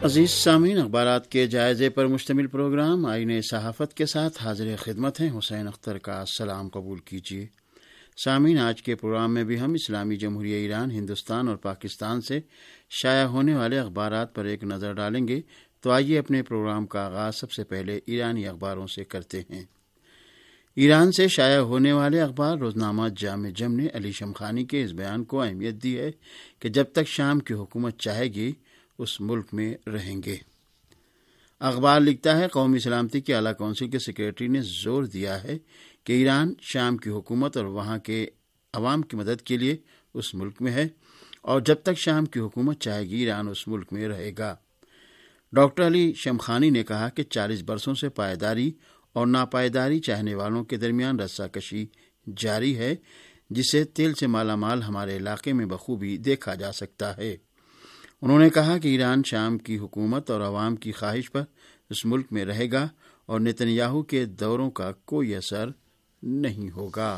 عزیز سامعین، اخبارات کے جائزے پر مشتمل پروگرام آئین صحافت کے ساتھ حاضر خدمت ہیں۔ حسین اختر کا سلام قبول کیجیے۔ سامعین، آج کے پروگرام میں بھی ہم اسلامی جمہوریہ ایران، ہندوستان اور پاکستان سے شائع ہونے والے اخبارات پر ایک نظر ڈالیں گے۔ تو آئیے اپنے پروگرام کا آغاز سب سے پہلے ایرانی اخباروں سے کرتے ہیں۔ ایران سے شائع ہونے والے اخبار روزنامہ جامع جم نے علی شمخانی کے اس بیان کو اہمیت دی ہے کہ جب تک شام کی حکومت چاہے گی اس ملک میں رہیں گے۔ اخبار لکھتا ہے، قومی سلامتی کی اعلیٰ کونسل کے سیکریٹری نے زور دیا ہے کہ ایران شام کی حکومت اور وہاں کے عوام کی مدد کے لیے اس ملک میں ہے، اور جب تک شام کی حکومت چاہے گی ایران اس ملک میں رہے گا۔ ڈاکٹر علی شمخانی نے کہا کہ 40 برسوں سے پائیداری اور ناپائیداری چاہنے والوں کے درمیان رسہ کشی جاری ہے، جسے تیل سے مالا مال ہمارے علاقے میں بخوبی دیکھا جا سکتا ہے۔ انہوں نے کہا کہ ایران شام کی حکومت اور عوام کی خواہش پر اس ملک میں رہے گا اور نتنیاہو کے دوروں کا کوئی اثر نہیں ہوگا۔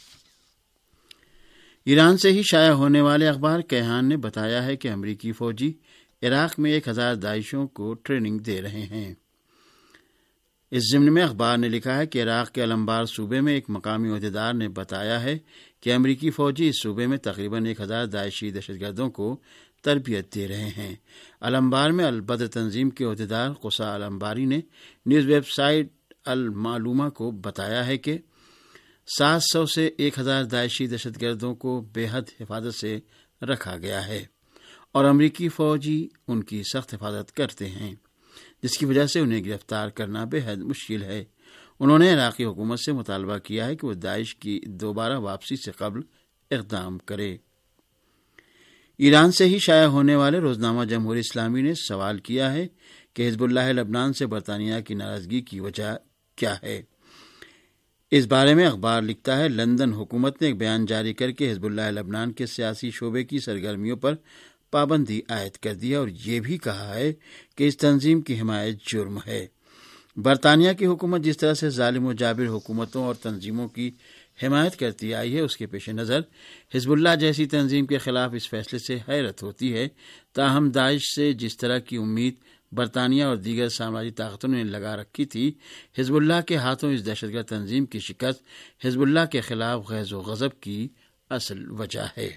ایران سے ہی شائع ہونے والے اخبار کیہان نے بتایا ہے کہ امریکی فوجی عراق میں 1000 داعشیوں کو ٹریننگ دے رہے ہیں۔ اس ضمن میں اخبار نے لکھا ہے کہ عراق کے الانبار صوبے میں ایک مقامی عہدیدار نے بتایا ہے کہ امریکی فوجی اس صوبے میں تقریباً 1000 داعشی دہشت گردوں کو تربیت دے رہے ہیں۔ الانبار میں البدر تنظیم کے عہدیدار قصا الانباری نے نیوز ویب سائٹ المعلومہ کو بتایا ہے کہ 700 سے 1000 داعشی دہشت گردوں کو بے حد حفاظت سے رکھا گیا ہے اور امریکی فوجی ان کی سخت حفاظت کرتے ہیں، جس کی وجہ سے انہیں گرفتار کرنا بے حد مشکل ہے۔ انہوں نے عراقی حکومت سے مطالبہ کیا ہے کہ وہ داعش کی دوبارہ واپسی سے قبل اقدام کرے۔ ایران سے ہی شائع ہونے والے روزنامہ جمہوریہ اسلامی نے سوال کیا ہے کہ حزب اللہ لبنان سے برطانیہ کی ناراضگی کی وجہ کیا ہے۔ اس بارے میں اخبار لکھتا ہے، لندن حکومت نے ایک بیان جاری کر کے حزب اللہ لبنان کے سیاسی شعبے کی سرگرمیوں پر پابندی عائد کر دی اور یہ بھی کہا ہے کہ اس تنظیم کی حمایت جرم ہے۔ برطانیہ کی حکومت جس طرح سے ظالم و جابر حکومتوں اور تنظیموں کی حمایت کرتی آئی ہے، اس کے پیش نظر حزب اللہ جیسی تنظیم کے خلاف اس فیصلے سے حیرت ہوتی ہے۔ تاہم داعش سے جس طرح کی امید برطانیہ اور دیگر سامراجی طاقتوں نے لگا رکھی تھی، حزب اللہ کے ہاتھوں اس دہشت گرد تنظیم کی شکست حزب اللہ کے خلاف غیظ و غضب کی اصل وجہ ہے۔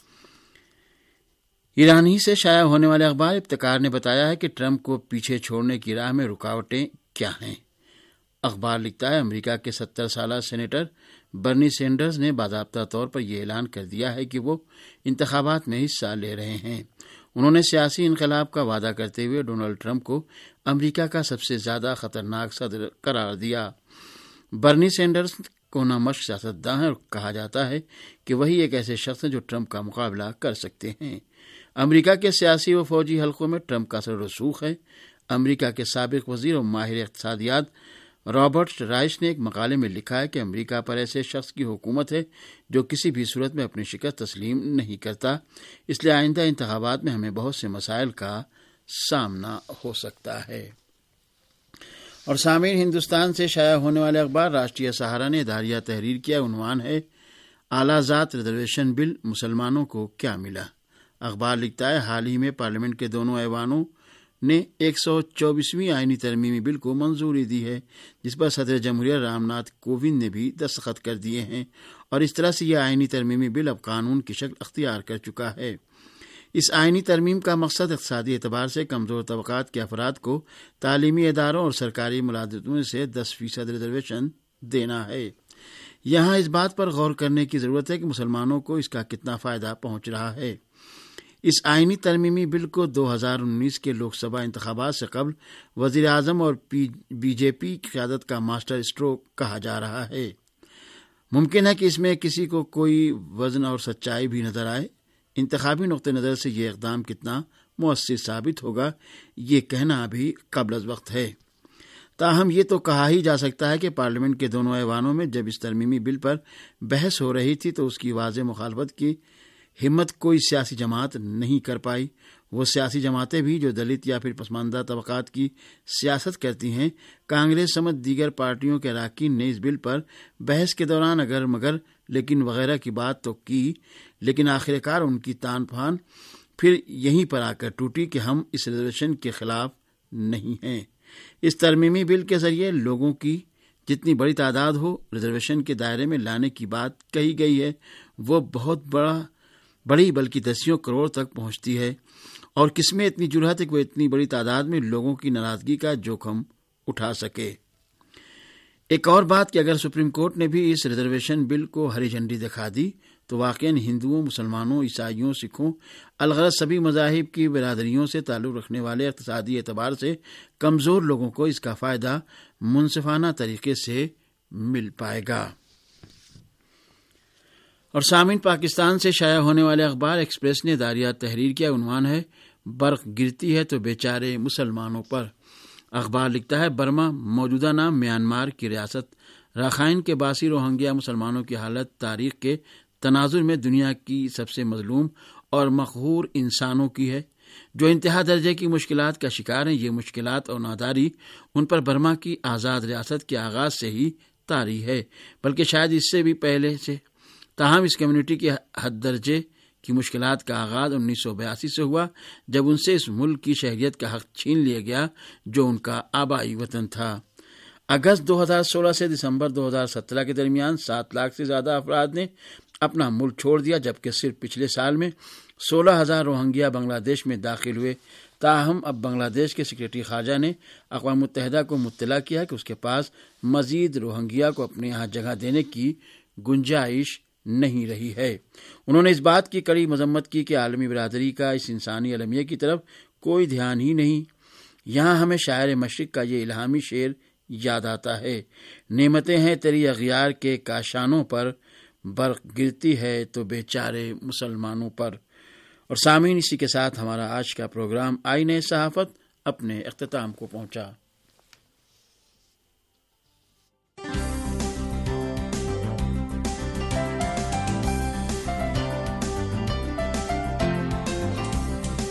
ایران ہی سے شائع ہونے والے اخبار ابتکار نے بتایا ہے کہ ٹرمپ کو پیچھے چھوڑنے کی راہ میں رکاوٹیں کیا ہیں۔ اخبار لکھتا ہے، امریکہ کے 70 سالہ سینیٹر برنی سینڈرز نے باضابطہ طور پر یہ اعلان کر دیا ہے کہ وہ انتخابات میں حصہ لے رہے ہیں۔ انہوں نے سیاسی انقلاب کا وعدہ کرتے ہوئے ڈونلڈ ٹرمپ کو امریکہ کا سب سے زیادہ خطرناک صدر قرار دیا۔ برنی سینڈرز کو نامشق سیاستداں ہیں اور کہا جاتا ہے کہ وہی ایک ایسے شخص ہیں جو ٹرمپ کا مقابلہ کر سکتے ہیں۔ امریکہ کے سیاسی و فوجی حلقوں میں ٹرمپ کا اثر رسوخ ہے۔ امریکہ کے سابق وزیر اور ماہر اقتصادیات رابرٹ رائش نے ایک مقالے میں لکھا ہے کہ امریکہ پر ایسے شخص کی حکومت ہے جو کسی بھی صورت میں اپنی شکست تسلیم نہیں کرتا، اس لیے آئندہ انتخابات میں ہمیں بہت سے مسائل کا سامنا ہو سکتا ہے۔ اور سامعین، ہندوستان سے شائع ہونے والے اخبار راشٹریہ سہارا نے اداریہ تحریر کیا، عنوان ہے اعلیٰ ذات ریزرویشن بل مسلمانوں کو کیا ملا۔ اخبار لکھتا ہے، حال ہی میں پارلیمنٹ کے دونوں ایوانوں نے 124ویں آئینی ترمیمی بل کو منظوری دی ہے، جس پر صدر جمہوریہ رام ناتھ کووند نے بھی دستخط کر دیے ہیں، اور اس طرح سے یہ آئینی ترمیمی بل اب قانون کی شکل اختیار کر چکا ہے۔ اس آئینی ترمیم کا مقصد اقتصادی اعتبار سے کمزور طبقات کے افراد کو تعلیمی اداروں اور سرکاری ملازمتوں سے 10% ریزرویشن دینا ہے۔ یہاں اس بات پر غور کرنے کی ضرورت ہے کہ مسلمانوں کو اس کا کتنا فائدہ پہنچ رہا ہے۔ اس آئینی ترمیمی بل کو 2019 کے لوک سبھا انتخابات سے قبل وزیر اعظم اور بی جے پی کی قیادت کا ماسٹر اسٹروک کہا جا رہا ہے۔ ممکن ہے کہ اس میں کسی کو کوئی وزن اور سچائی بھی نظر آئے۔ انتخابی نقطہ نظر سے یہ اقدام کتنا مؤثر ثابت ہوگا، یہ کہنا ابھی قبل از وقت ہے۔ تاہم یہ تو کہا ہی جا سکتا ہے کہ پارلیمنٹ کے دونوں ایوانوں میں جب اس ترمیمی بل پر بحث ہو رہی تھی تو اس کی واضح مخالفت کی ہمت کوئی سیاسی جماعت نہیں کر پائی۔ وہ سیاسی جماعتیں بھی جو دلت یا پھر پسماندہ طبقات کی سیاست کرتی ہیں، کانگریس سمیت دیگر پارٹیوں کے اراکین نے اس بل پر بحث کے دوران اگر مگر لیکن وغیرہ کی بات تو کی، لیکن آخر کار ان کی تان پھان پھر یہیں پر آ کر ٹوٹی کہ ہم اس ریزرویشن کے خلاف نہیں ہیں۔ اس ترمیمی بل کے ذریعے لوگوں کی جتنی بڑی تعداد ہو ریزرویشن کے دائرے میں لانے کی بات کہی گئی ہے وہ بہت بڑی بلکہ دسیوں کروڑ تک پہنچتی ہے، اور کس میں اتنی جرأت ہے کہ وہ اتنی بڑی تعداد میں لوگوں کی ناراضگی کا جوخم اٹھا سکے۔ ایک اور بات کہ اگر سپریم کورٹ نے بھی اس ریزرویشن بل کو ہری جھنڈی دکھا دی تو واقعاً ہندوؤں، مسلمانوں، عیسائیوں، سکھوں، الغرض سبھی مذاہب کی برادریوں سے تعلق رکھنے والے اقتصادی اعتبار سے کمزور لوگوں کو اس کا فائدہ منصفانہ طریقے سے مل پائے گا۔ اور سامعین، پاکستان سے شائع ہونے والے اخبار ایکسپریس نے داریہ تحریر کیا عنوان ہے برق گرتی ہے تو بیچارے مسلمانوں پر۔ اخبار لکھتا ہے برما، موجودہ نام میانمار کی ریاست راخائن کے باسی روہنگیا مسلمانوں کی حالت تاریخ کے تناظر میں دنیا کی سب سے مظلوم اور مقہور انسانوں کی ہے، جو انتہا درجے کی مشکلات کا شکار ہیں۔ یہ مشکلات اور ناداری ان پر برما کی آزاد ریاست کے آغاز سے ہی طاری ہے، بلکہ شاید اس سے بھی پہلے سے۔ تاہم اس کمیونٹی کی حد درجے کی مشکلات کا آغاز 1982 سے ہوا، جب ان سے اس ملک کی شہریت کا حق چھین لیا گیا جو ان کا آبائی وطن تھا۔ اگست 2016 سے دسمبر 2017 کے درمیان 7 لاکھ سے زیادہ افراد نے اپنا ملک چھوڑ دیا، جبکہ صرف پچھلے سال میں 16,000 روہنگیا بنگلہ دیش میں داخل ہوئے۔ تاہم اب بنگلہ دیش کے سیکرٹری خارجہ نے اقوام متحدہ کو مطلع کیا کہ اس کے پاس مزید روہنگیا کو اپنے یہاں جگہ دینے کی گنجائش نہیں رہی ہے۔ انہوں نے اس بات کی کڑی مذمت کی کہ عالمی برادری کا اس انسانی المیہ کی طرف کوئی دھیان ہی نہیں۔ یہاں ہمیں شاعر مشرق کا یہ الہامی شعر یاد آتا ہے، نعمتیں ہیں تیری اغیار کے کاشانوں پر، برق گرتی ہے تو بیچارے مسلمانوں پر۔ اور سامعین، اسی کے ساتھ ہمارا آج کا پروگرام آئینِ صحافت اپنے اختتام کو پہنچا۔